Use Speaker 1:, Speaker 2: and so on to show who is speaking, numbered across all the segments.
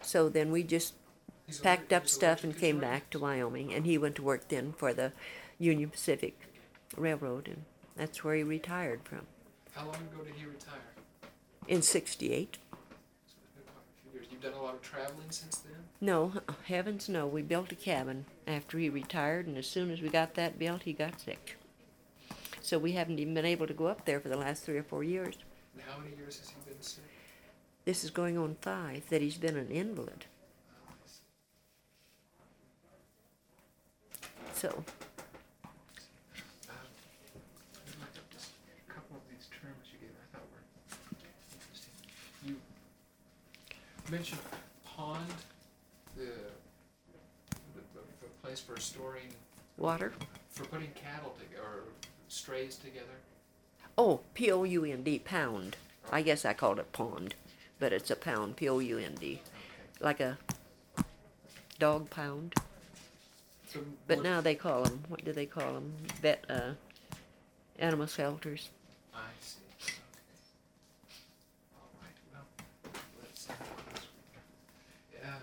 Speaker 1: So then we just packed up stuff and came back to Wyoming, and he went to work then for the Union Pacific Railroad, and that's where he retired from.
Speaker 2: How long ago did he retire?
Speaker 1: In '68.
Speaker 2: It's been quite a few years. You've done a lot of traveling since then?
Speaker 1: No, heavens no. We built a cabin after he retired, and as soon as we got that built, he got sick. So we haven't even been able to go up there for the last 3 or 4 years.
Speaker 2: And how many years has he been sick?
Speaker 1: This is going on 5 that he's been an invalid.
Speaker 2: Oh, I see.
Speaker 1: So,
Speaker 2: Let me look up just a couple of these terms you gave. I thought were interesting. You mentioned pond, the place for storing,
Speaker 1: water.
Speaker 2: for putting cattle together, or strays together.
Speaker 1: Oh, Pound, pound. I guess I called it pond, but it's a pound, Pound,
Speaker 2: Okay.
Speaker 1: like a dog pound.
Speaker 2: So
Speaker 1: But
Speaker 2: what-
Speaker 1: now they call them, what do they call them? Animal shelters.
Speaker 2: I see. Okay. All right. Well, let's see what else we got.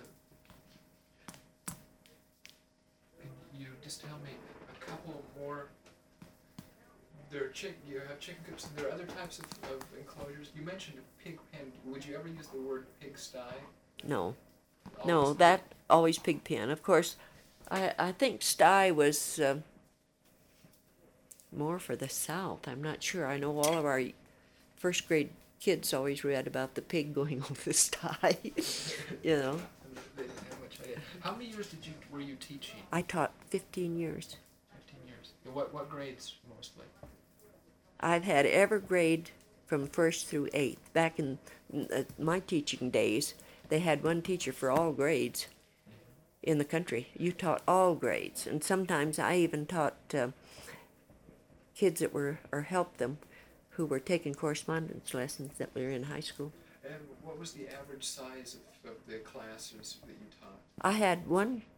Speaker 2: Can you just tell me a couple more? You have chicken coops, and there are other types of enclosures. You mentioned a pig pen. Would you ever use the word pigsty?
Speaker 1: No,
Speaker 2: Always-
Speaker 1: that always pig pen. Of course, I think sty was more for the South. I'm not sure. I know all of our first grade kids always read about the pig going over the sty. You know,
Speaker 2: They didn't have much idea. How many years were you teaching?
Speaker 1: I taught 15 years.
Speaker 2: 15 years. And what grades mostly?
Speaker 1: I've had every grade from first through eighth. Back in my teaching days, they had one teacher for all grades in the country. You taught all grades, and sometimes I even taught kids that were or helped them who were taking correspondence lessons that were in high school.
Speaker 2: And what was the average size of the classes that you taught?
Speaker 1: I had one